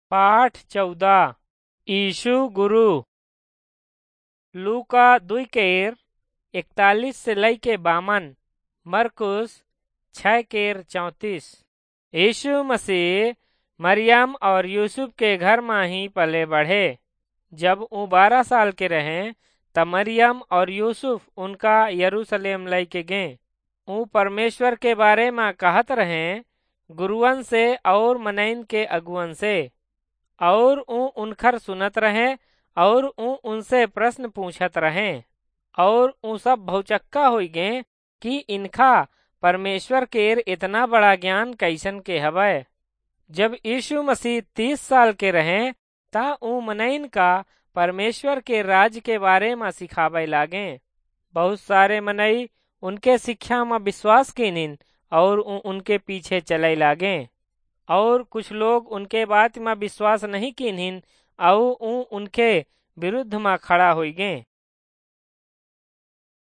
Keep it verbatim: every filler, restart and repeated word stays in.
पाठ चौदह यीशु गुरु लूका दुई केर इकतालीस से लैके बामन मरकुस छः केर चौंतीस। यीशु मसीह मरियम और यूसुफ के घर में ही पले बढ़े। जब वो बारह साल के रहे तब मरियम और यूसुफ उनका यरूशलेम लैके गए। वो परमेश्वर के बारे में कहत रहे गुरुअन से और मनैन के अगुअन से, और ऊ उनखर सुनत रहे और ऊ उनसे प्रश्न पूछत रहे। और ऊ सब भौचक्का होई गए कि इनखा परमेश्वर केर इतना बड़ा ज्ञान कैसन के हवै। जब यीशु मसीह तीस साल के रहे ता ऊ मनैन का परमेश्वर के राज के बारे में सिखावे लागे। बहुत सारे मनई उनके शिक्षा में विश्वास कीनिन और ऊ उनके पीछे चले लागे, और कुछ लोग उनके बात में विश्वास नहीं कीनिन और ऊ उनके विरुद्ध में खड़ा होई गए।